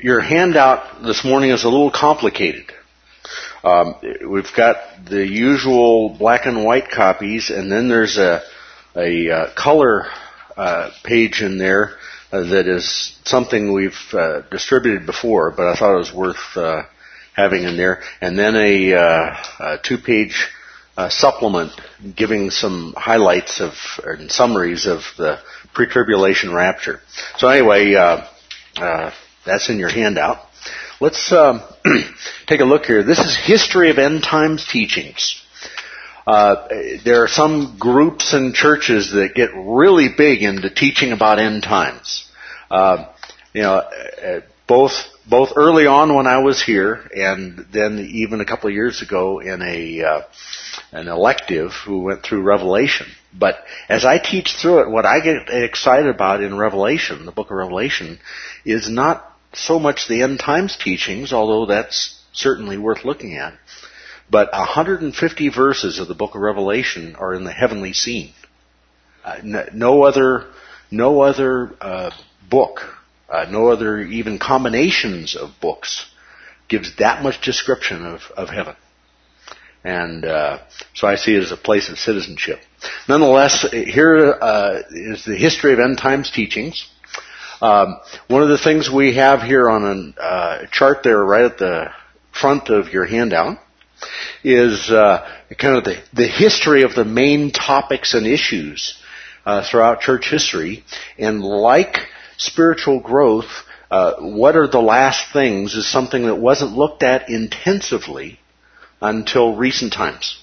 Your handout this morning is a little complicated. We've got the usual black and white copies, and then there's a color page in there that is something we've distributed before, but I thought it was worth having in there. And then a two-page supplement giving some highlights and summaries of the pre-tribulation rapture. So anyway, that's in your handout. Let's take a look here. This is History of End Times Teachings. There are some groups and churches that get really big into teaching about end times. Both early on when I was here, and then even a couple of years ago in an elective who went through Revelation. But as I teach through it, what I get excited about in Revelation, the book of Revelation, is not so much the end times teachings, although that's certainly worth looking at, but 150 verses of the book of Revelation are in the heavenly scene. No other book, no other even combinations of books gives that much description of heaven. And so I see it as a place of citizenship. Nonetheless, here is the History of End Times Teachings. One of the things we have here on a chart there right at the front of your handout is kind of the history of the main topics and issues throughout church history. And like spiritual growth, what are the last things is something that wasn't looked at intensively until recent times.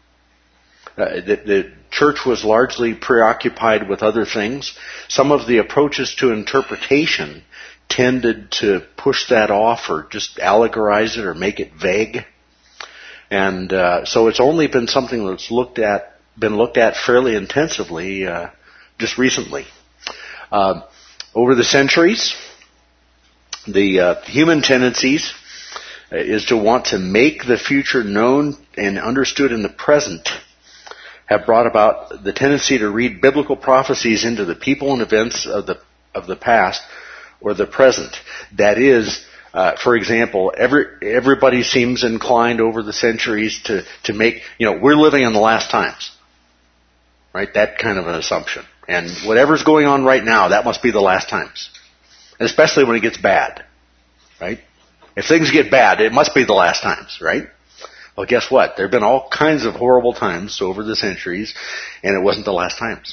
The church was largely preoccupied with other things. Some of the approaches to interpretation tended to push that off or just allegorize it or make it vague. And so it's only been something that's been looked at fairly intensively just recently. Over the centuries, the human tendencies is to want to make the future known and understood in the present have brought about the tendency to read biblical prophecies into the people and events of the past or the present. That is, for example, everybody seems inclined over the centuries to make, we're living in the last times. Right? That kind of an assumption. And whatever's going on right now, that must be the last times. And especially when it gets bad. Right? If things get bad, it must be the last times, right? Well, guess what? There have been all kinds of horrible times over the centuries, and it wasn't the last times.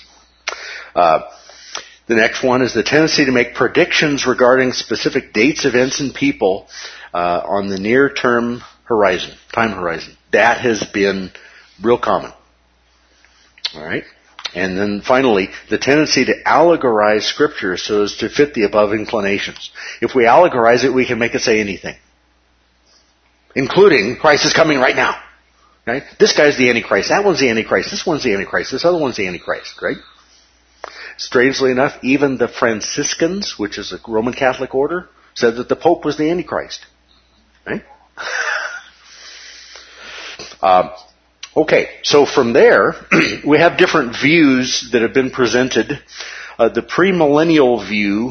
The next one is the tendency to make predictions regarding specific dates, events, and people on the near-term horizon, time horizon. That has been real common. All right? And then finally, the tendency to allegorize Scripture so as to fit the above inclinations. If we allegorize it, we can make it say anything. Including, Christ is coming right now. Right? This guy's the Antichrist. That one's the Antichrist. This one's the Antichrist. This other one's the Antichrist. Right? Strangely enough, even the Franciscans, which is a Roman Catholic order, said that the Pope was the Antichrist. Right? Okay, so from there, we have different views that have been presented. The premillennial view,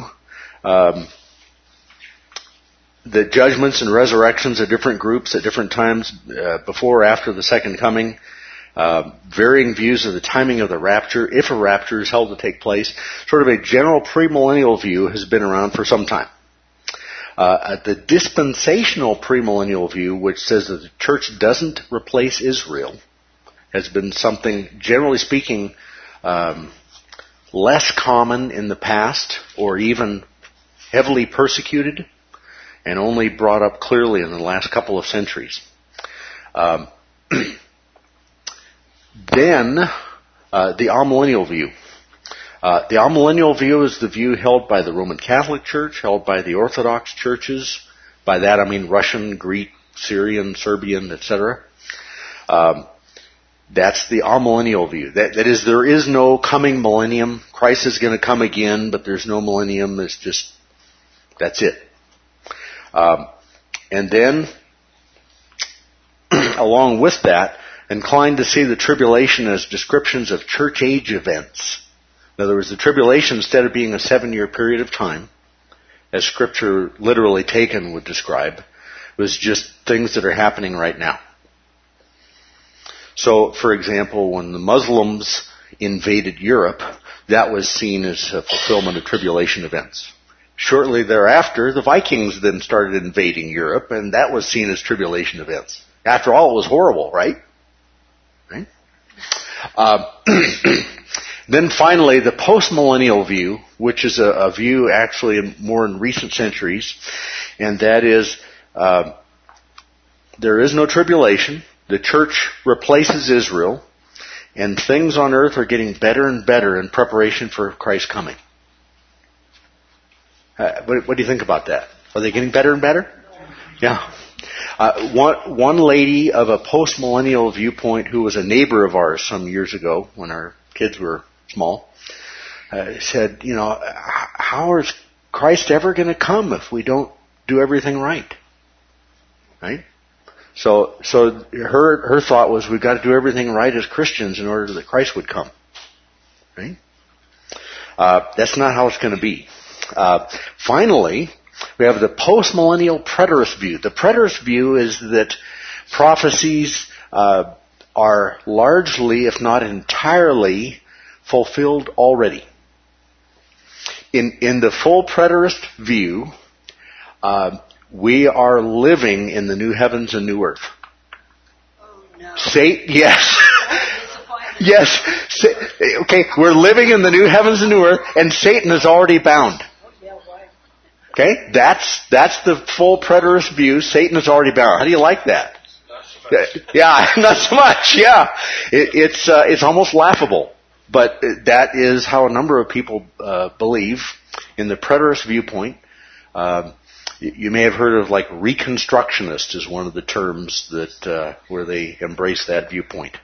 the judgments and resurrections of different groups at different times before or after the second coming, varying views of the timing of the rapture, if a rapture is held to take place. Sort of a general premillennial view has been around for some time. The dispensational premillennial view, which says that the church doesn't replace Israel, has been something, generally speaking, less common in the past or even heavily persecuted and only brought up clearly in the last couple of centuries. Then, the amillennial view. The amillennial view is the view held by the Roman Catholic Church, held by the Orthodox churches. By that I mean Russian, Greek, Syrian, Serbian, etc. That's the amillennial view. That is, there is no coming millennium. Christ is going to come again, but there's no millennium. It's just, that's it. And then, along with that, inclined to see the tribulation as descriptions of church age events. In other words, the tribulation, instead of being a 7-year period of time, as Scripture literally taken would describe. It was just things that are happening right now. So, for example, when the Muslims invaded Europe, that was seen as a fulfillment of tribulation events. Shortly thereafter, the Vikings then started invading Europe, and that was seen as tribulation events. After all, it was horrible, right? Right? Then finally, the postmillennial view, which is a view actually more in recent centuries, and that is there is no tribulation. The church replaces Israel, and things on earth are getting better and better in preparation for Christ's coming. What do you think about that? Are they getting better and better? Yeah. One lady of a postmillennial viewpoint who was a neighbor of ours some years ago when our kids were small said, how is Christ ever going to come if we don't do everything right? Right? So her thought was we've got to do everything right as Christians in order that Christ would come. Right? That's not how it's going to be. Finally, we have the postmillennial preterist view. The preterist view is that prophecies are largely, if not entirely, fulfilled already. In the full preterist view, we are living in the new heavens and new earth. Oh, no. Yes. Yes. Okay, we're living in the new heavens and new earth, and Satan is already bound. Okay, that's the full preterist view. Satan is already bound. How do you like that? Yeah, not so much. Yeah, it's almost laughable, but that is how a number of people believe in the preterist viewpoint. You may have heard of Reconstructionist is one of the terms that where they embrace that viewpoint.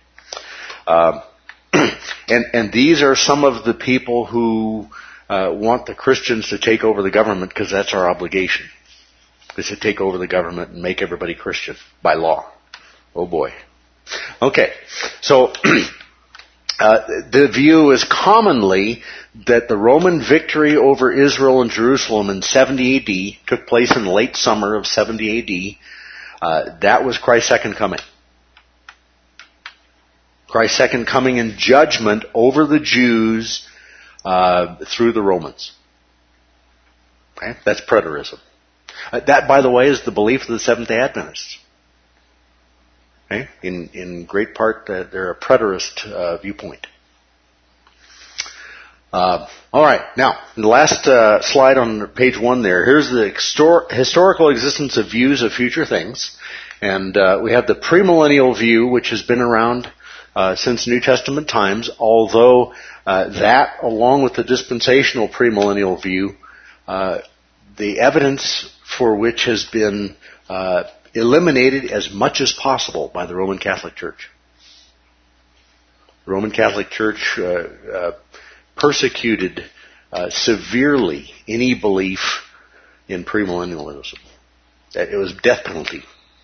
And these are some of the people who want the Christians to take over the government because that's our obligation, is to take over the government and make everybody Christian by law. Oh boy. Okay, so the view is commonly that the Roman victory over Israel and Jerusalem in 70 AD took place in the late summer of 70 AD. That was Christ's second coming. Christ's second coming in judgment over the Jews through the Romans. Okay? That's preterism. That, by the way, is the belief of the Seventh-day Adventists. Okay? In great part, they're a preterist viewpoint. All right. Now, the last slide on page 1 there. Here's the historical existence of views of future things. And we have the premillennial view, which has been around since New Testament times, although that, along with the dispensational premillennial view, the evidence for which has been eliminated as much as possible by the Roman Catholic Church. The Roman Catholic Church persecuted severely any belief in premillennialism. It was death penalty.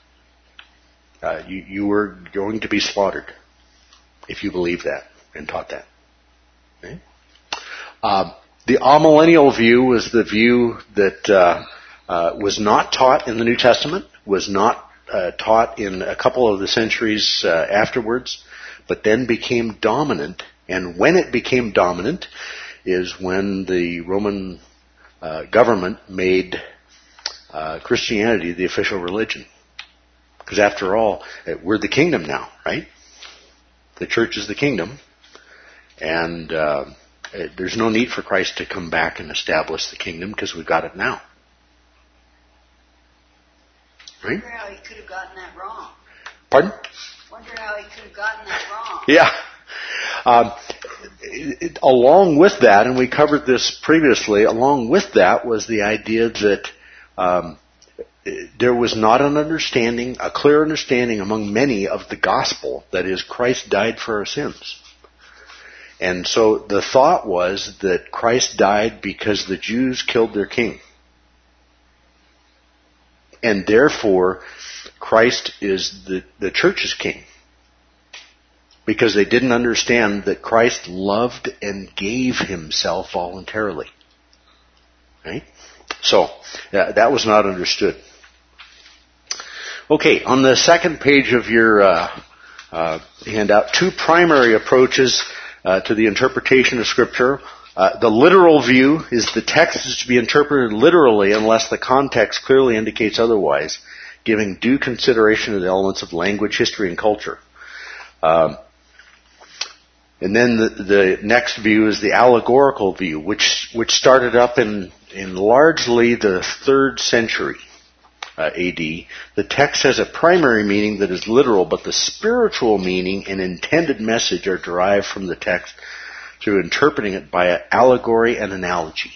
You were going to be slaughtered if you believed that and taught that. Okay? The amillennial view was the view that was not taught in the New Testament, was not taught in a couple of the centuries afterwards, but then became dominant. And when it became dominant is when the Roman government made Christianity the official religion. Because after all, we're the kingdom now, right? The church is the kingdom. And there's no need for Christ to come back and establish the kingdom because we've got it now. Right? Wonder how he could have gotten that wrong. Pardon? Wonder how he could have gotten that wrong. Yeah. Along with that, and we covered this previously, along with that was the idea that there was not a clear understanding among many of the gospel, that is, Christ died for our sins. And so the thought was that Christ died because the Jews killed their king. And therefore, Christ is the church's king. Because they didn't understand that Christ loved and gave himself voluntarily. Right? So, that was not understood. Okay, on the second page of your handout, two primary approaches to the interpretation of Scripture. The literal view is the text is to be interpreted literally unless the context clearly indicates otherwise, giving due consideration to the elements of language, history, and culture. And then the next view is the allegorical view, which started up in largely the 3rd century AD. The text has a primary meaning that is literal, but the spiritual meaning and intended message are derived from the text through interpreting it by allegory and analogy.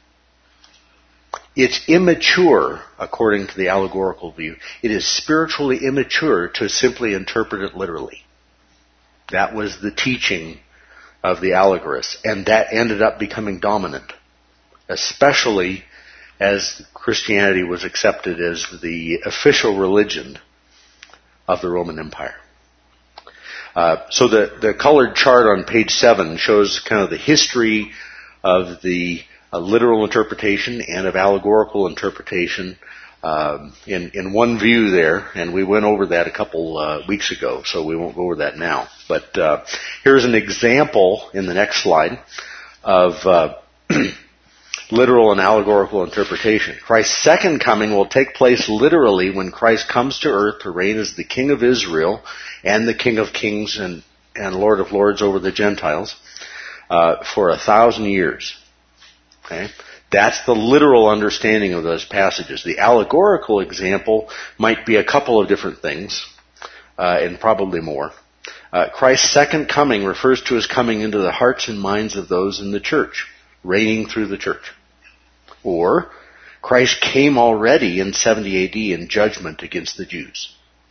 It's immature, according to the allegorical view. It is spiritually immature to simply interpret it literally. That was the teaching of the allegorists, and that ended up becoming dominant, especially as Christianity was accepted as the official religion of the Roman Empire. So the colored chart on page 7 shows kind of the history of the literal interpretation and of allegorical interpretation in one view there, and we went over that a couple weeks ago, so we won't go over that now. But here's an example in the next slide of literal and allegorical interpretation. Christ's second coming will take place literally when Christ comes to earth to reign as the King of Israel and the King of Kings and Lord of Lords over the Gentiles for 1,000 years. Okay? That's the literal understanding of those passages. The allegorical example might be a couple of different things, and probably more. Christ's second coming refers to his coming into the hearts and minds of those in the church, reigning through the church. Or, Christ came already in 70 AD in judgment against the Jews.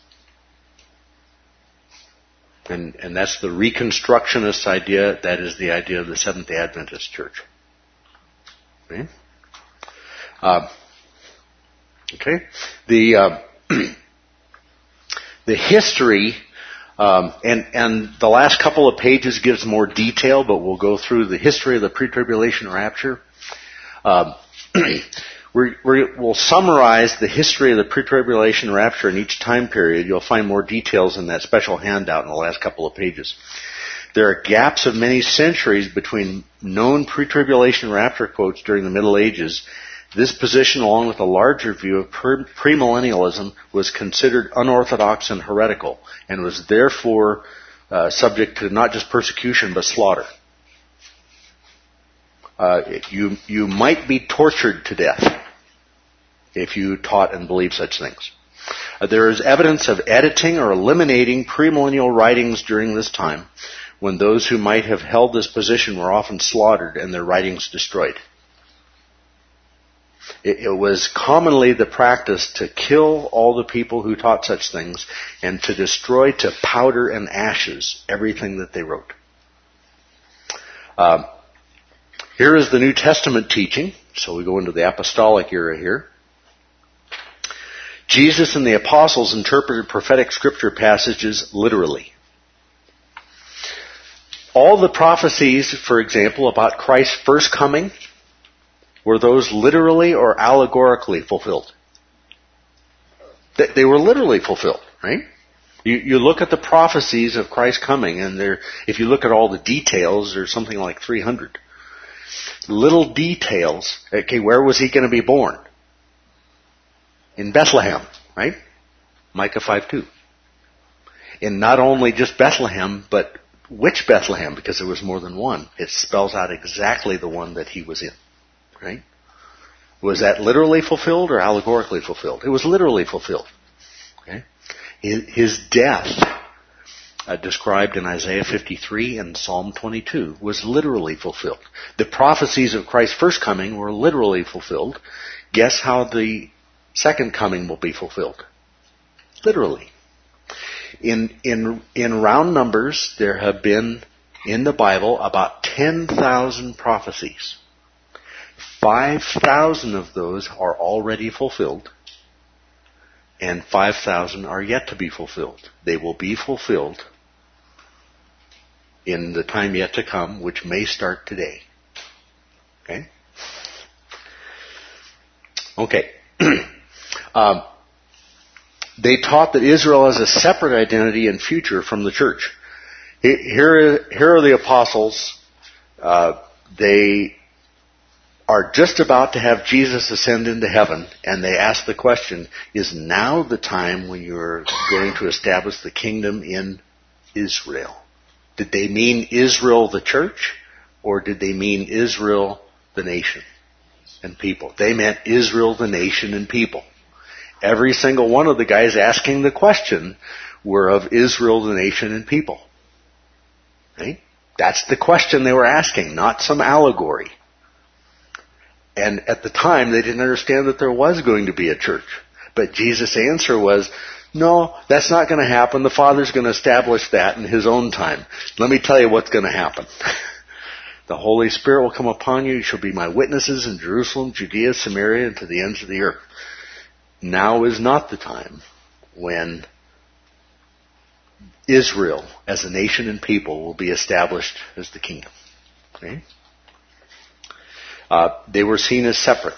And that's the Reconstructionist idea. That is the idea of the Seventh-day Adventist Church. Okay. The history, and the last couple of pages gives more detail, but we'll go through the history of the pre-tribulation rapture. We'll summarize the history of the pre-tribulation rapture in each time period. You'll find more details in that special handout in the last couple of pages. There are gaps of many centuries between known pre-tribulation rapture quotes during the Middle Ages. This position, along with a larger view of premillennialism, was considered unorthodox and heretical, and was therefore subject to not just persecution but slaughter. You might be tortured to death if you taught and believed such things. There is evidence of editing or eliminating premillennial writings during this time, when those who might have held this position were often slaughtered and their writings destroyed. It was commonly the practice to kill all the people who taught such things and to destroy to powder and ashes everything that they wrote. Here is the New Testament teaching. So we go into the apostolic era here. Jesus and the apostles interpreted prophetic scripture passages literally. All the prophecies, for example, about Christ's first coming, were those literally or allegorically fulfilled? They were literally fulfilled, right? You look at the prophecies of Christ's coming, and if you look at all the details, there's something like 300. Little details. Okay, where was he going to be born? In Bethlehem, right? Micah 5:2. In not only just Bethlehem, but which Bethlehem? Because there was more than one. It spells out exactly the one that he was in. Right? Was that literally fulfilled or allegorically fulfilled? It was literally fulfilled. Okay? His death, described in Isaiah 53 and Psalm 22, was literally fulfilled. The prophecies of Christ's first coming were literally fulfilled. Guess how the second coming will be fulfilled? Literally. In round numbers, there have been in the Bible about 10,000 prophecies. 5,000 of those are already fulfilled, and 5,000 are yet to be fulfilled. They will be fulfilled in the time yet to come, which may start today. Okay? Okay. They taught that Israel has a separate identity and future from the church. Here are the apostles. They are just about to have Jesus ascend into heaven, and they ask the question, is now the time when you're going to establish the kingdom in Israel? Did they mean Israel the church, or did they mean Israel the nation and people? They meant Israel the nation and people. Every single one of the guys asking the question were of Israel the nation and people. Right? That's the question they were asking, not some allegory. And at the time, they didn't understand that there was going to be a church. But Jesus' answer was, no, that's not going to happen. The Father's going to establish that in His own time. Let me tell you what's going to happen. The Holy Spirit will come upon you. You shall be my witnesses in Jerusalem, Judea, Samaria, and to the ends of the earth. Now is not the time when Israel, as a nation and people, will be established as the kingdom. Okay? They were seen as separate.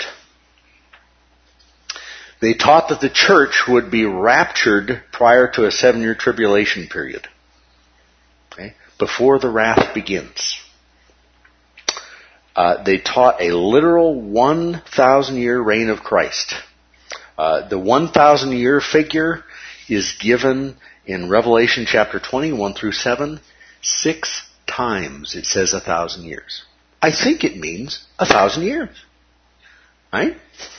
They taught that the church would be raptured prior to a 7-year tribulation period. Okay? Before the wrath begins. They taught a literal 1,000-year reign of Christ. The 1,000-year figure is given in Revelation chapter 20, 1 through 7. 6 times it says 1,000 years. I think it means 1,000 years. Right?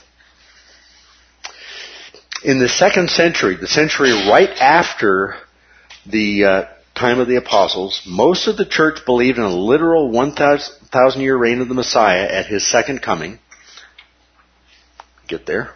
In the 2nd century, the century right after the time of the apostles, most of the church believed in a literal 1,000-year reign of the Messiah at His second coming. Get there.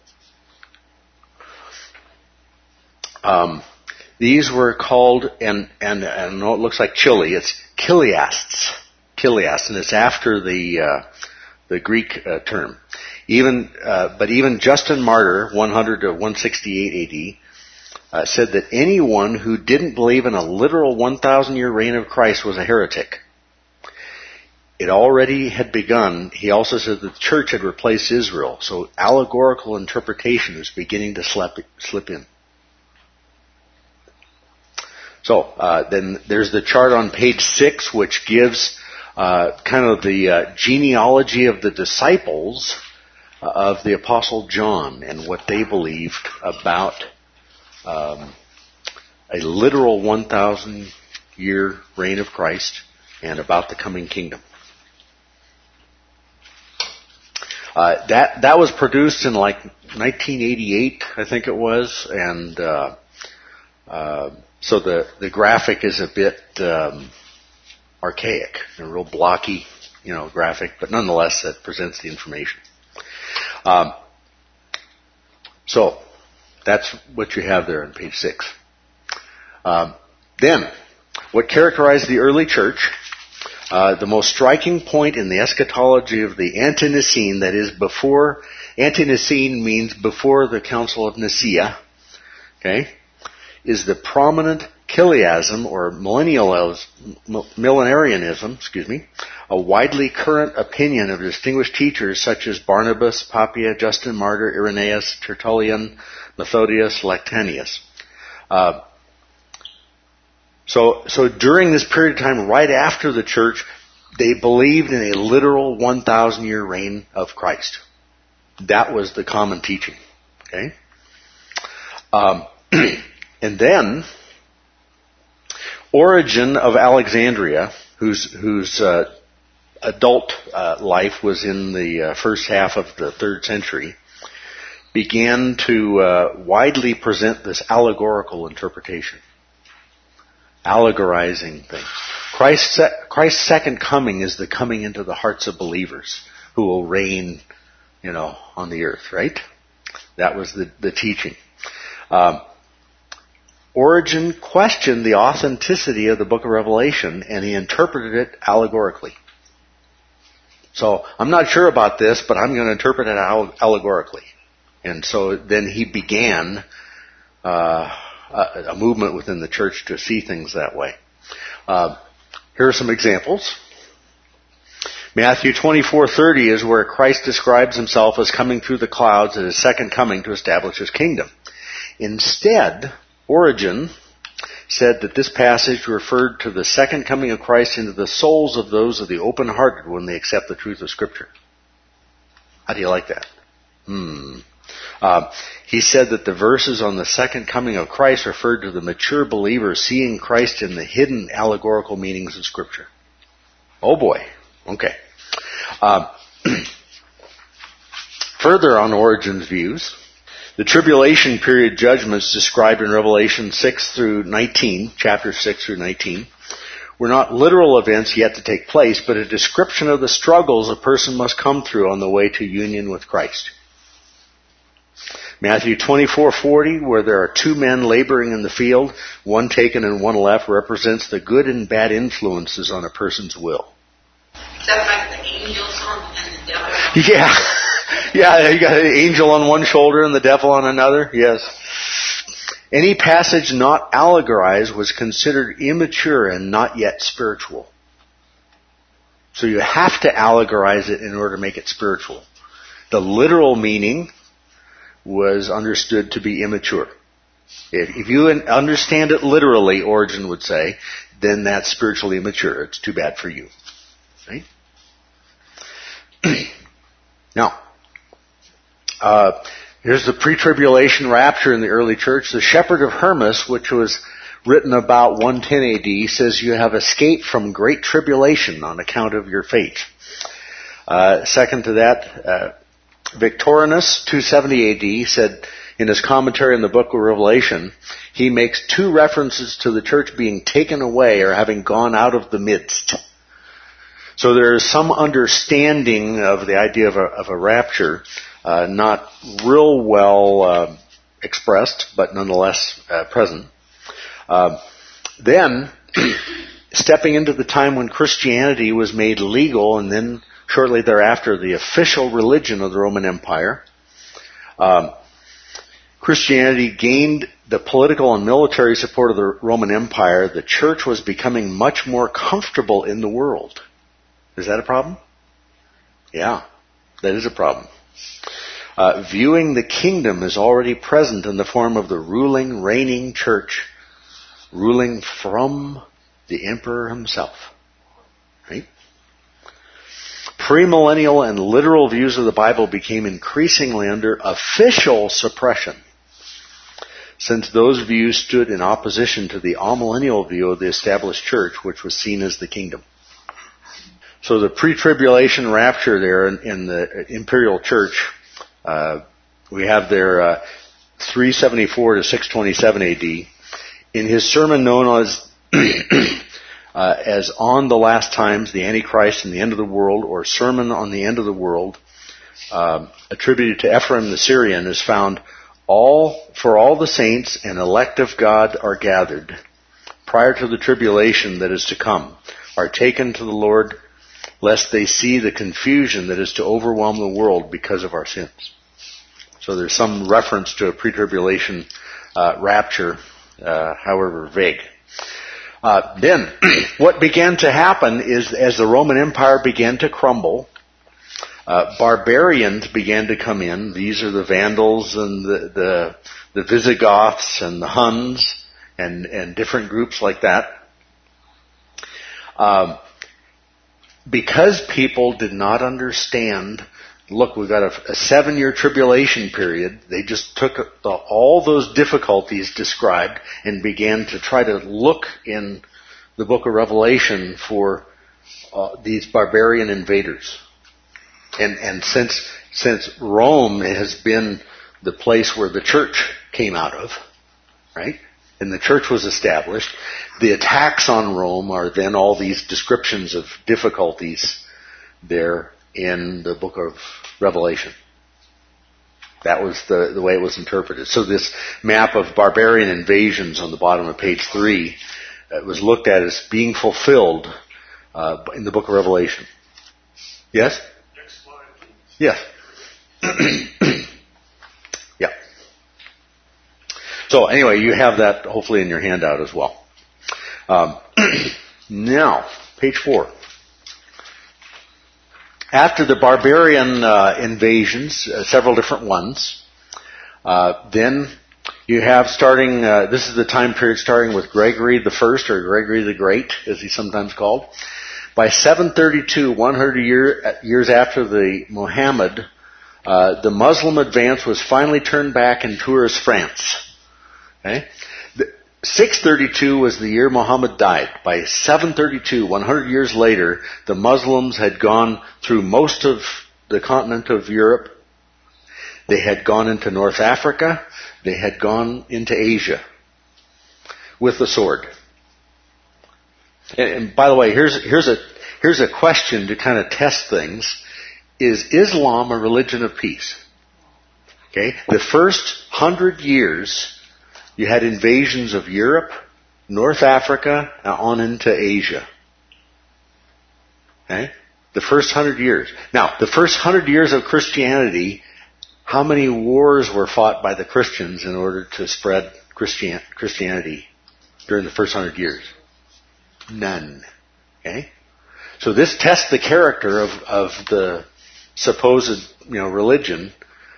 These were called, and I know it looks like chili, it's chiliasts. Chiliasts, and it's after the Greek term. But even Justin Martyr, 100 to 168 AD, said that anyone who didn't believe in a literal 1,000-year reign of Christ was a heretic. It already had begun. He also said that the church had replaced Israel, so allegorical interpretation was beginning to slip in. So then there's the chart on page 6, which gives kind of the genealogy of the disciples of the Apostle John and what they believed about a literal 1,000-year reign of Christ and about the coming kingdom. That was produced in like 1988, I think it was, and so the graphic is a bit archaic, a real blocky, graphic, but nonetheless it presents the information. So that's what you have there on page 6. Then, what characterized the early church, the most striking point in the eschatology of the Ante-Nicene, that is before, Ante-Nicene means before the Council of Nicaea, okay, is the prominent chiliasm or millenarianism, a widely current opinion of distinguished teachers such as Barnabas, Papias, Justin Martyr, Irenaeus, Tertullian, Methodius, Lactantius. So during this period of time, right after the church, they believed in a literal 1,000-year reign of Christ. That was the common teaching. Okay? And then, Origen of Alexandria, whose adult life was in the first half of the 3rd century, began to widely present this allegorical interpretation. Allegorizing things. Christ's second coming is the coming into the hearts of believers who will reign, on the earth, right? That was the teaching. Origen questioned the authenticity of the book of Revelation, and he interpreted it allegorically. So, I'm not sure about this, but I'm going to interpret it allegorically. And so then he began a movement within the church to see things that way. Here are some examples. Matthew 24:30 is where Christ describes himself as coming through the clouds at his second coming to establish his kingdom. Instead, Origen said that this passage referred to the second coming of Christ into the souls of those of the open-hearted when they accept the truth of Scripture. How do you like that? He said that the verses on the second coming of Christ referred to the mature believer seeing Christ in the hidden allegorical meanings of Scripture. Oh boy. Okay. Further on Origen's views, the tribulation period judgments described in Revelation 6 through 19, chapters 6 through 19, were not literal events yet to take place, but a description of the struggles a person must come through on the way to union with Christ. Matthew 24:40, where there are two men laboring in the field, one taken and one left, represents the good and bad influences on a person's will. Is that like the angels and the devil? Yeah. Yeah, you got an angel on one shoulder and the devil on another. Yes. Any passage not allegorized was considered immature and not yet spiritual. So you have to allegorize it in order to make it spiritual. The literal meaning was understood to be immature. If you understand it literally, Origen would say, then that's spiritually immature. It's too bad for you. Right? Now, here's the pre-tribulation rapture in the early church. The Shepherd of Hermas, which was written about 110 AD, says you have escaped from great tribulation on account of your faith. Second to that, Victorinus, 270 AD, said in his commentary on the book of Revelation, he makes two references to the church being taken away or having gone out of the midst. So there is some understanding of the idea of a rapture, not real well expressed, but nonetheless present. Then, stepping into the time when Christianity was made legal, and then shortly thereafter the official religion of the Roman Empire, Christianity gained the political and military support of the Roman Empire. The church was becoming much more comfortable in the world. Is that a problem? Yeah, that is a problem. Viewing the kingdom as already present in the form of the ruling, reigning church, ruling from the emperor himself. Right? Premillennial and literal views of the Bible became increasingly under official suppression, since those views stood in opposition to the amillennial view of the established church, which was seen as the kingdom. So the pre-tribulation rapture there in the imperial church, we have there 374 to 627 AD. In his sermon known as On the Last Times, the Antichrist and the End of the World, or Sermon on the End of the World, attributed to Ephraim the Syrian, is found, for all the saints and elect of God are gathered, prior to the tribulation that is to come, are taken to the Lord, lest they see the confusion that is to overwhelm the world because of our sins. So there's some reference to a pre-tribulation rapture, however vague. Then, what began to happen is, as the Roman Empire began to crumble, barbarians began to come in. These are the Vandals and the Visigoths and the Huns and different groups like that. Because people did not understand, look, we've got a 7-year tribulation period. They just took all those difficulties described and began to try to look in the book of Revelation for these barbarian invaders. And since Rome has been the place where the church came out of, right? And the church was established, the attacks on Rome are then all these descriptions of difficulties there in the book of Revelation. That was the way it was interpreted. So this map of barbarian invasions on the bottom of page 3 was looked at as being fulfilled in the book of Revelation. Yes? Next slide, please. Yes. Yeah. So anyway, you have that hopefully in your handout as well. Now, page 4. After the barbarian invasions, several different ones, then you have starting, this is the time period starting with Gregory the First, or Gregory the Great, as he's sometimes called. By 732, 100 years after the Muhammad, the Muslim advance was finally turned back in Tours, France. Okay? 632 was the year Muhammad died. By 732, 100 years later, the Muslims had gone through most of the continent of Europe. They had gone into North Africa. They had gone into Asia with the sword. And by the way, here's a question to kind of test things. Is Islam a religion of peace? Okay? The first 100 years, you had invasions of Europe, North Africa, and on into Asia. Okay? The first 100 years. Now, the first 100 years of Christianity, how many wars were fought by the Christians in order to spread Christianity during the first 100 years? None. Okay? So this tests the character of the supposed, religion.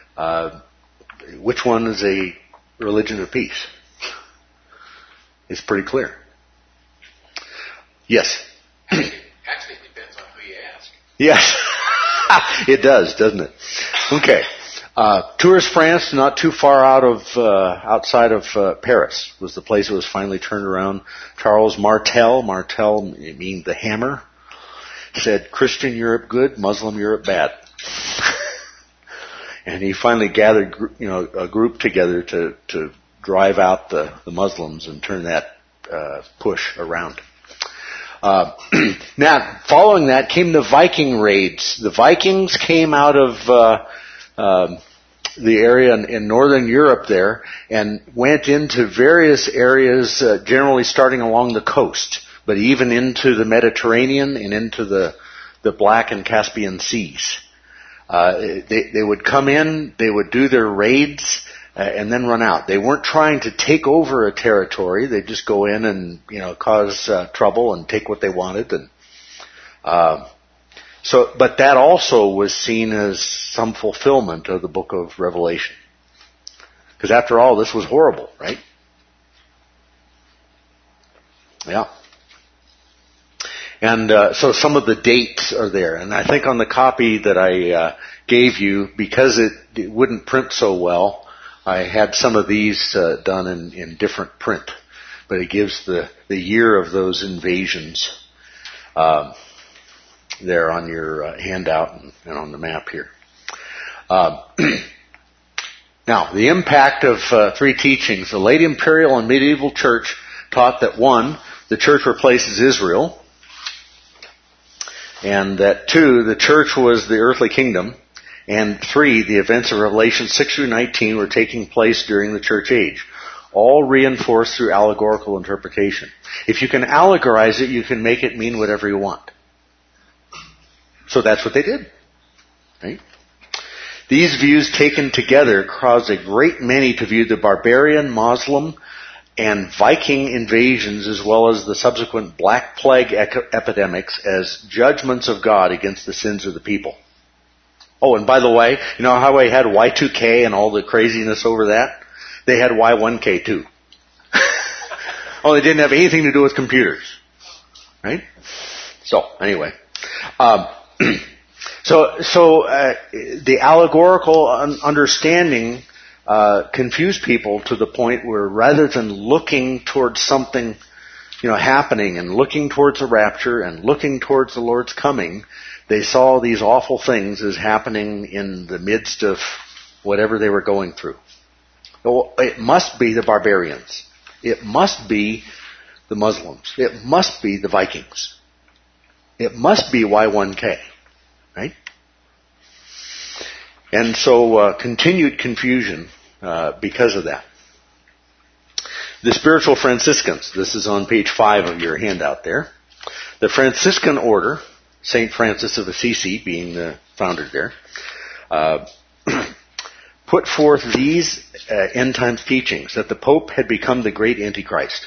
Which one is a religion of peace? It's pretty clear. Yes? Actually, it depends on who you ask. Yes. It does, doesn't it? Okay. Tours, France, not too far outside of Paris, was the place that was finally turned around. Charles Martel, meaning the hammer, said, Christian Europe good, Muslim Europe bad. And he finally gathered, a group together to drive out the Muslims and turn that push around. Now, following that came the Viking raids. The Vikings came out of the area in northern Europe there and went into various areas, generally starting along the coast, but even into the Mediterranean and into the Black and Caspian Seas. They would come in, they would do their raids, and then run out. They weren't trying to take over a territory. They'd just go in and, cause trouble and take what they wanted. And but that also was seen as some fulfillment of the book of Revelation. Because after all, this was horrible, right? Yeah. And so some of the dates are there. And I think on the copy that I gave you, because it wouldn't print so well, I had some of these done in different print. But it gives the year of those invasions there on your handout and on the map here. Now, the impact of three teachings. The late imperial and medieval church taught that 1, the church replaces Israel, and that 2, the church was the earthly kingdom, and 3, the events of Revelation 6 through 19 were taking place during the church age. All reinforced through allegorical interpretation. If you can allegorize it, you can make it mean whatever you want. So that's what they did. Right? These views taken together caused a great many to view the barbarian, Muslim, and Viking invasions as well as the subsequent Black Plague epidemics as judgments of God against the sins of the people. Oh, and by the way, you know how we had Y2K and all the craziness over that? They had Y1K too. Oh, they didn't have anything to do with computers. Right? So, anyway. So the allegorical understanding confused people to the point where rather than looking towards something, happening and looking towards the rapture and looking towards the Lord's coming, they saw these awful things as happening in the midst of whatever they were going through. So it must be the barbarians. It must be the Muslims. It must be the Vikings. It must be Y1K. Right? And so continued confusion because of that. The spiritual Franciscans, this is on page 5 of your handout there. The Franciscan order, St. Francis of Assisi being the founder there, put forth these end times teachings, that the Pope had become the great Antichrist,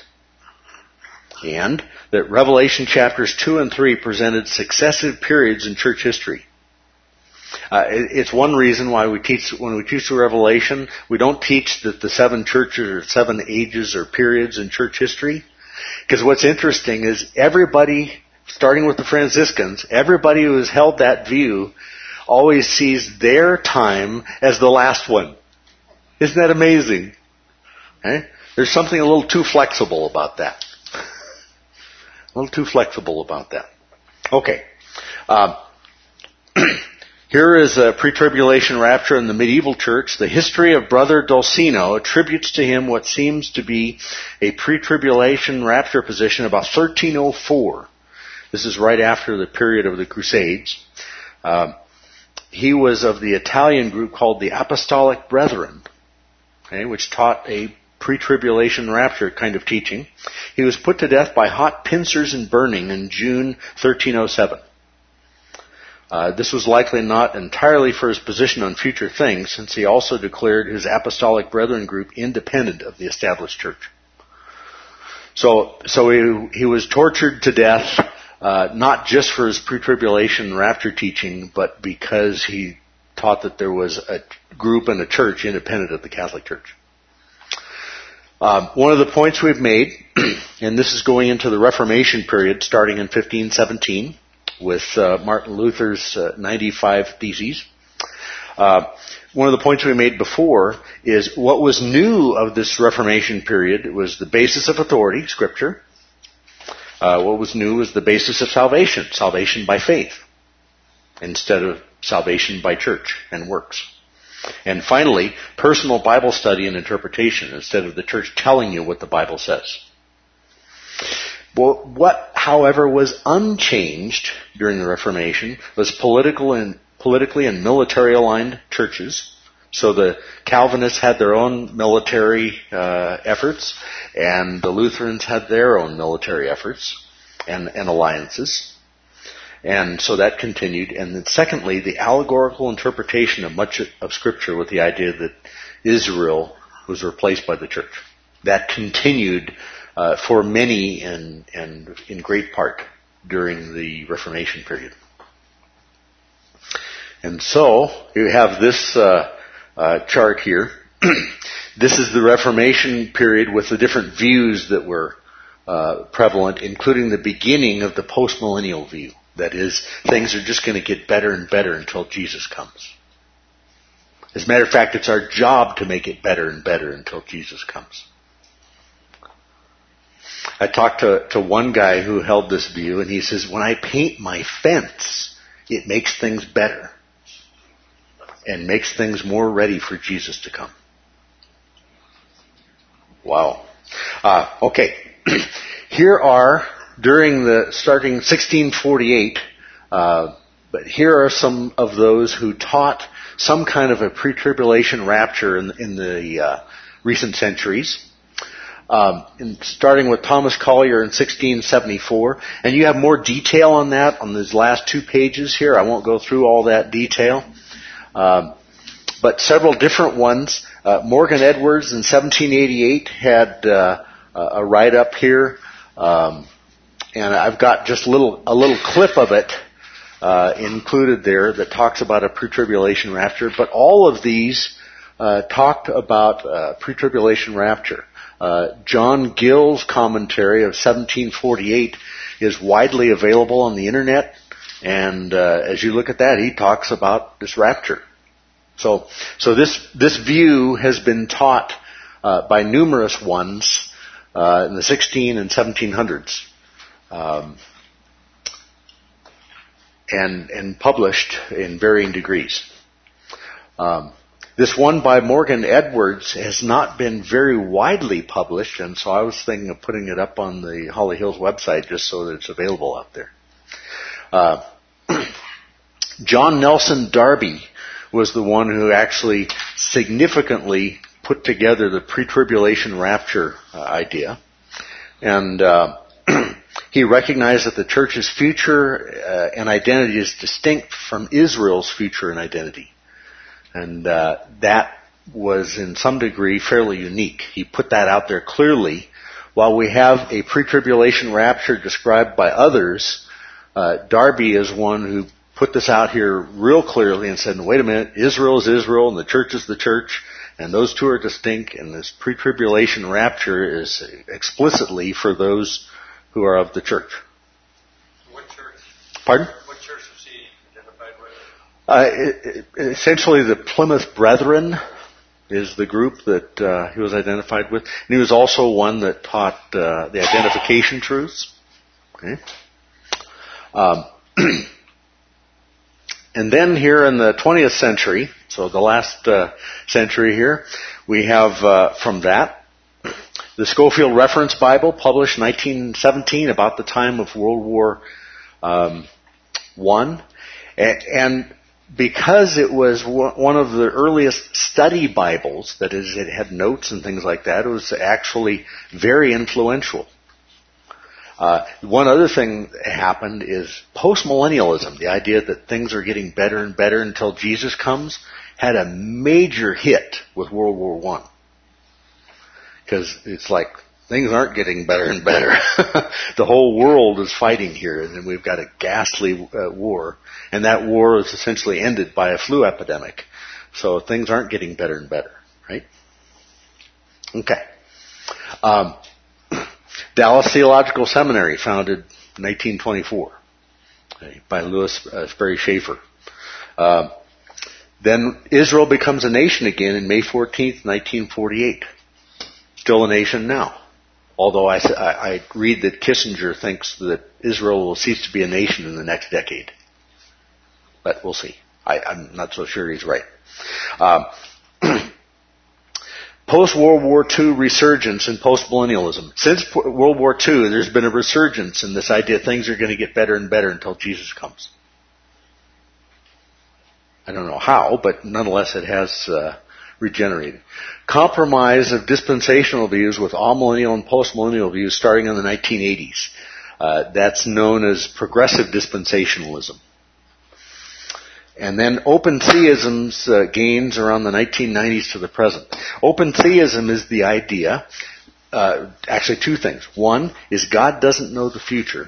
and that Revelation chapters 2 and 3 presented successive periods in church history. It's one reason why when we teach the Revelation, we don't teach that the 7 churches or 7 ages or periods in church history. Because what's interesting is everybody, starting with the Franciscans, everybody who has held that view always sees their time as the last one. Isn't that amazing? Okay? There's something a little too flexible about that. A little too flexible about that. Okay. Here is a pre-tribulation rapture in the medieval church. The history of Brother Dolcino attributes to him what seems to be a pre-tribulation rapture position about 1304. This is right after the period of the Crusades. He was of the Italian group called the Apostolic Brethren, okay, which taught a pre-tribulation rapture kind of teaching. He was put to death by hot pincers and burning in June 1307. This was likely not entirely for his position on future things, since he also declared his Apostolic Brethren group independent of the established church. So he was tortured to death, not just for his pre-tribulation rapture teaching, but because he taught that there was a group and a church independent of the Catholic Church. One of the points we've made, and this is going into the Reformation period starting in 1517 with Martin Luther's 95 Theses. One of the points we made before is what was new of this Reformation period was the basis of authority, Scripture. What was new was the basis of salvation, salvation by faith, instead of salvation by church and works. And finally, personal Bible study and interpretation, instead of the church telling you what the Bible says. Well, what, however, was unchanged during the Reformation was politically and military aligned churches. So the Calvinists had their own military efforts, and the Lutherans had their own military efforts and alliances. And so that continued. And then secondly, the allegorical interpretation of much of Scripture with the idea that Israel was replaced by the church. That continued for many and in great part during the Reformation period. And so you have this chart here. This is the Reformation period with the different views that were prevalent, including the beginning of the postmillennial view. That is, things are just going to get better and better until Jesus comes. As a matter of fact, it's our job to make it better and better until Jesus comes. I talked to one guy who held this view, and he says, when I paint my fence, it makes things better and makes things more ready for Jesus to come. Wow. Okay. Here are, starting 1648, but here are some of those who taught some kind of a pre-tribulation rapture in the recent centuries. Starting with Thomas Collier in 1674, and you have more detail on that on these last 2 pages here. I won't go through all that detail. But several different ones. Morgan Edwards in 1788 had a write-up here, and I've got just a little clip of it included there that talks about a pre-tribulation rapture. But all of these talked about pre-tribulation rapture. John Gill's commentary of 1748 is widely available on the internet, and as you look at that, he talks about this rapture. So this view has been taught by numerous ones in the 16 and 1700s, and published in varying degrees. This one by Morgan Edwards has not been very widely published, and so I was thinking of putting it up on the Holly Hills website just so that it's available out there. John Nelson Darby was the one who actually significantly put together the pre-tribulation rapture idea. And he recognized that the church's future and identity is distinct from Israel's future and identity. And that was, in some degree, fairly unique. He put that out there clearly. While we have a pre-tribulation rapture described by others, Darby is one who put this out here real clearly and said, wait a minute, Israel is Israel and the church is the church, and those two are distinct, and this pre-tribulation rapture is explicitly for those who are of the church. What church? Pardon? What church was he identified with? Essentially the Plymouth Brethren is the group that he was identified with. And he was also one that taught the identification truths. Okay. And then here in the 20th century, so the last century here, we have from that, the Scofield Reference Bible, published in 1917, about the time of World War I. And because it was one of the earliest study Bibles, that is, it had notes and things like that, it was actually very influential. One other thing that happened is postmillennialism, the idea that things are getting better and better until Jesus comes, had a major hit with World War I. Because it's like, things aren't getting better and better. The whole world is fighting here, and we've got a ghastly war. And that war is essentially ended by a flu epidemic. So things aren't getting better and better, right? Okay. Dallas Theological Seminary, founded in 1924 by Louis Sperry Schaefer. Then Israel becomes a nation again in May 14th, 1948. Still a nation now. Although I read that Kissinger thinks that Israel will cease to be a nation in the next decade. But we'll see. I'm not so sure he's right. Post-World War II resurgence in postmillennialism. Since World War II, there's been a resurgence in this idea things are going to get better and better until Jesus comes. I don't know how, but nonetheless it has regenerated. Compromise of dispensational views with all-millennial and post-millennial views starting in the 1980s. That's known as progressive dispensationalism. And then open theism's gains around the 1990s to the present. Open theism is the idea, actually two things. One is God doesn't know the future.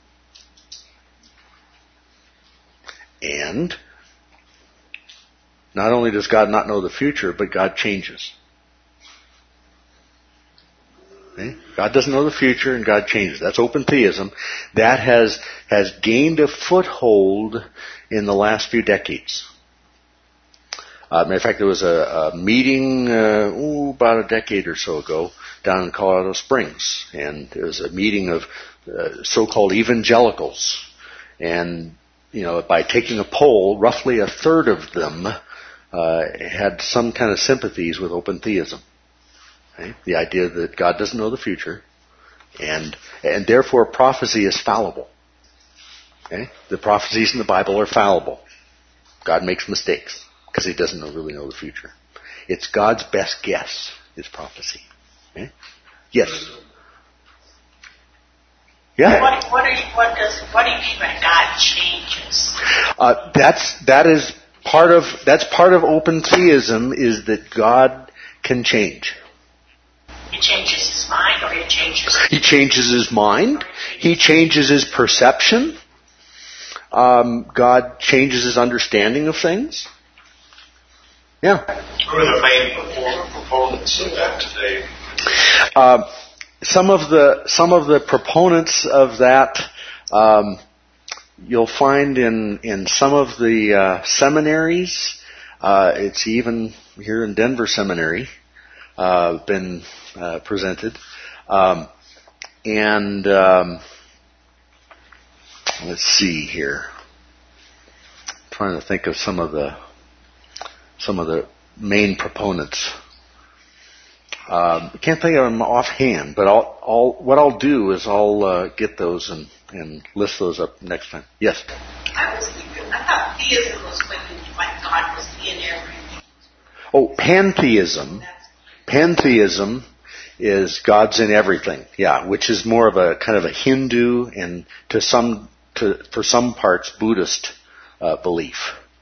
And not only does God not know the future, but God changes. Okay? God doesn't know the future and God changes. That's open theism. That has gained a foothold in the last few decades. Matter of fact, there was a meeting about a decade or so ago down in Colorado Springs, and it was a meeting of so-called evangelicals. And by taking a poll, roughly a third of them had some kind of sympathies with open theism. Okay? The idea that God doesn't know the future, and therefore prophecy is fallible. Okay? The prophecies in the Bible are fallible. God makes mistakes because He doesn't really know the future. It's God's best guess is prophecy. Okay? Yes. Yeah. What do you mean by God changes? That's part of open theism, is that God can change. He changes His mind, or He changes... He changes His mind. He changes His perception. God changes His understanding of things. Yeah. Who are the main proponents of that today? Some of the proponents of that you'll find in some of the seminaries. It's even here in Denver Seminary been presented. Let's see here. I'm trying to think of some of the main proponents. I can't think of them offhand, but what I'll do is I'll get those and list those up next time. Yes? I thought theism was when God was in everything. Oh, pantheism. Pantheism is God's in everything. Yeah, which is more of a kind of a Hindu and for some parts Buddhist belief.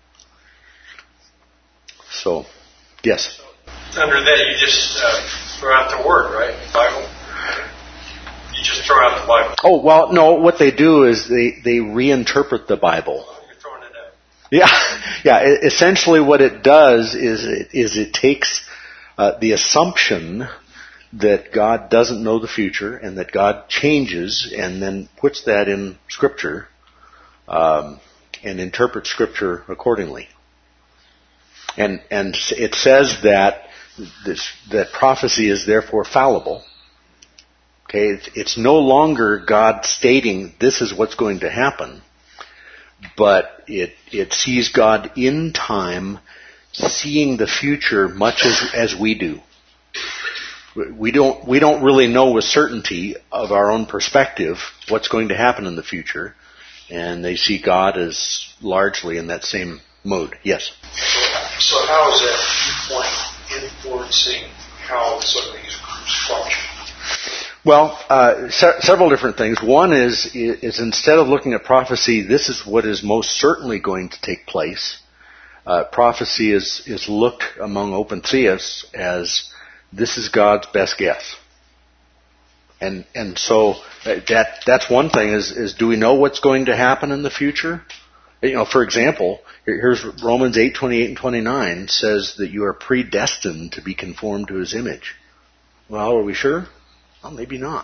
So, yes. Under that, you just throw out the word, right? The Bible. You just throw out the Bible. Oh, well, no, what they do is they reinterpret the Bible. You're throwing it out. Yeah, yeah. Essentially, what it does is it takes the assumption that God doesn't know the future and that God changes, and then puts that in Scripture and interprets Scripture accordingly. And it says that that prophecy is therefore fallible. Okay, it's no longer God stating this is what's going to happen, but it sees God in time, seeing the future much as we do. We don't really know with certainty of our own perspective what's going to happen in the future, and they see God as largely in that same mode. Yes. So how is that viewpoint influencing how some of these groups function? Well, several different things. One is instead of looking at prophecy, this is what is most certainly going to take place. Prophecy is looked among open theists as this is God's best guess. And so that's one thing is do we know what's going to happen in the future? You know, for example, here's Romans 8:28 and 29 says that you are predestined to be conformed to His image. Well, are we sure? Well, maybe not.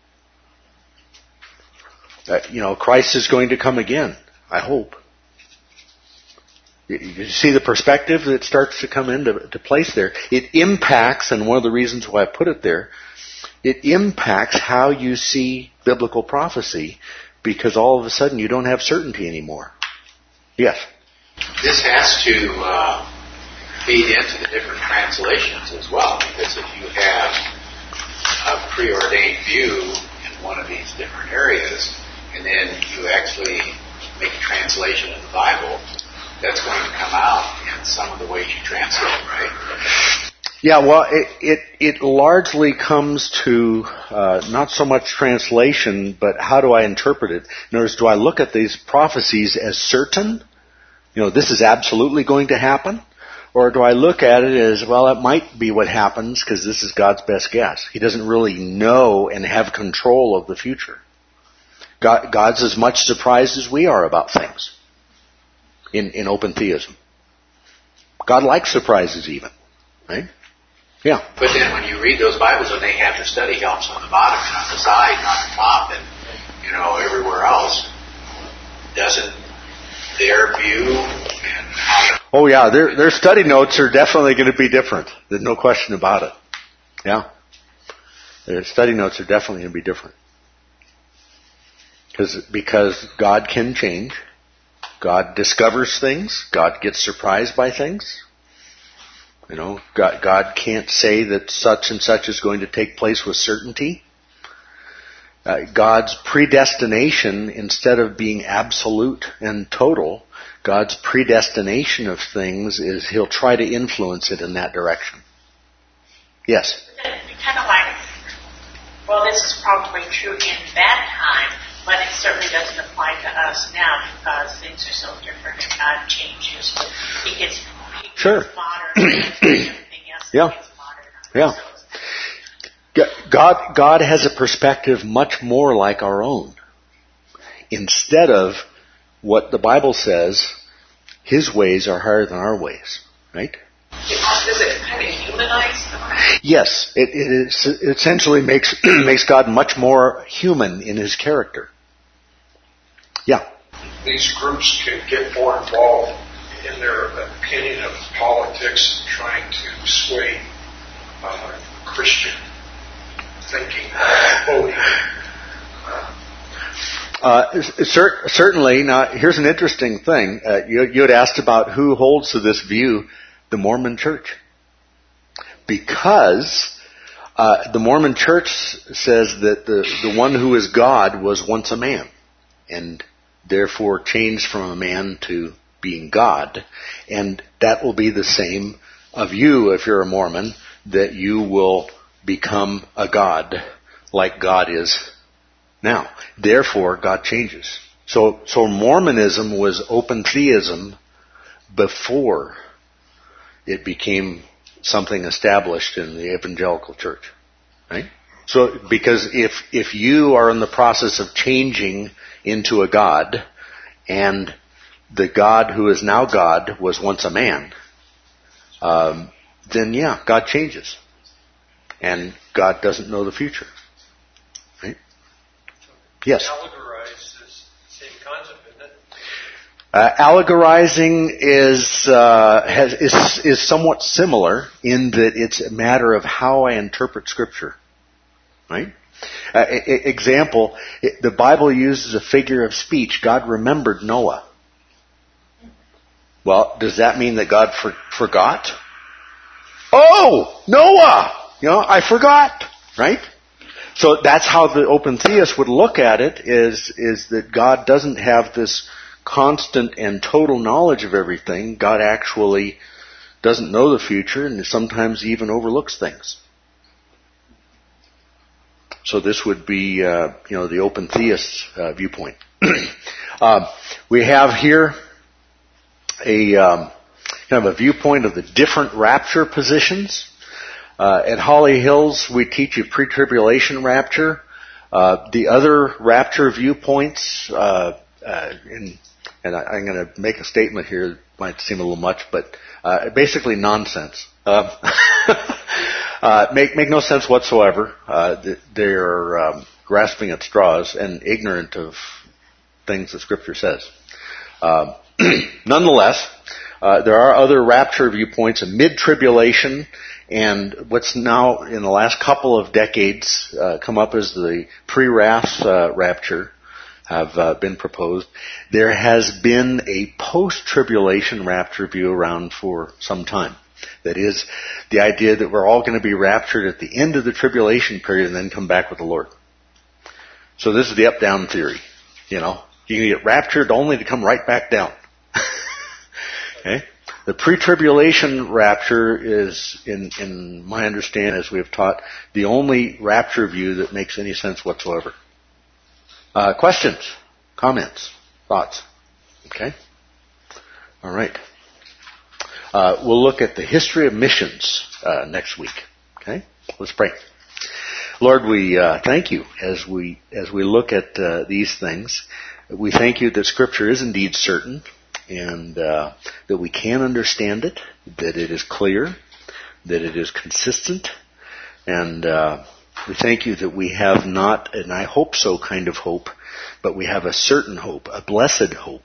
Christ is going to come again. I hope. You see the perspective that starts to come into place there. It impacts, and one of the reasons why I put it there, it impacts how you see biblical prophecy, because all of a sudden you don't have certainty anymore. Yes? This has to feed into the different translations as well, because if you have a preordained view in one of these different areas, and then you actually make a translation of the Bible, that's going to come out in some of the ways you translate, right? Yeah, well, it largely comes to not so much translation, but how do I interpret it? In other words, do I look at these prophecies as certain? This is absolutely going to happen? Or do I look at it as, well, it might be what happens because this is God's best guess. He doesn't really know and have control of the future. God's as much surprised as we are about things in open theism. God likes surprises even, right? Yeah. But then when you read those Bibles and they have the study helps on the bottom and on the side and on the top and, everywhere else, doesn't their view and how... Oh yeah, their study notes are definitely going to be different. There's no question about it. Yeah. Their study notes are definitely going to be different. Because God can change. God discovers things. God gets surprised by things. God can't say that such and such is going to take place with certainty. God's predestination, instead of being absolute and total, God's predestination of things is He'll try to influence it in that direction. Yes? It's kind of like, well, this is probably true in that time, but it certainly doesn't apply to us now because things are so different and God changes. He gets modern. Everything else gets modern. Yeah. God has a perspective much more like our own. Instead of what the Bible says, His ways are higher than our ways. Right? Does it kind of humanize God? Yes. It essentially makes God much more human in His character. Yeah. These groups can get more involved in their opinion of politics, trying to sway Christian thinking, voting. Certainly. Now, here's an interesting thing. You had asked about who holds to this view, the Mormon Church. Because the Mormon Church says that the one who is God was once a man, and therefore changed from a man to being God. And that will be the same of you if you're a Mormon, that you will become a God like God is now. Therefore, God changes. So Mormonism was open theism before it became something established in the evangelical church. Right? So, because if you are in the process of changing into a God, and the God who is now God was once a man, then yeah, God changes. And God doesn't know the future. Right? Yes? Allegorize is the same concept, isn't it? Allegorizing is somewhat similar in that it's a matter of how I interpret Scripture. Right? Example, the Bible uses a figure of speech. God remembered Noah. Well, does that mean that God forgot? Oh, Noah! I forgot. Right? So that's how the open theist would look at it, is that God doesn't have this constant and total knowledge of everything. God actually doesn't know the future, and sometimes even overlooks things. So this would be, the open theist viewpoint. We have here a kind of a viewpoint of the different rapture positions. At Holly Hills, we teach you pre-tribulation rapture. The other rapture viewpoints, and I'm going to make a statement here that might seem a little much, but basically nonsense. Make no sense whatsoever. They're grasping at straws and ignorant of things that Scripture says. Nonetheless, there are other rapture viewpoints, a mid-tribulation, and what's now in the last couple of decades come up as the pre-wrath rapture have been proposed. There has been a post-tribulation rapture view around for some time. That is, the idea that we're all going to be raptured at the end of the tribulation period and then come back with the Lord. So this is the up-down theory. You can get raptured only to come right back down. Okay? The pre-tribulation rapture is, in my understanding, as we have taught, the only rapture view that makes any sense whatsoever. Questions? Comments? Thoughts? Okay? All right. We'll look at the history of missions next week. Okay? Let's pray. Lord, we thank you as we look at these things. We thank you that Scripture is indeed certain, and that we can understand it, that it is clear, that it is consistent, and we thank you that we have not, and I hope so kind of hope, but we have a certain hope, a blessed hope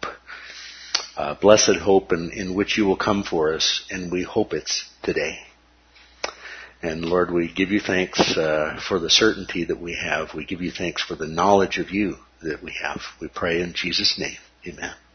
in which you will come for us, and we hope it's today. And Lord, we give you thanks for the certainty that we have. We give you thanks for the knowledge of you that we have. We pray in Jesus' name. Amen.